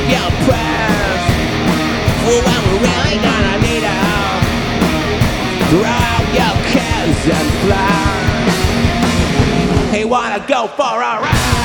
your prayers for when we're really gonna need help. Throw out your cares and fly. Hey, wanna go for a ride?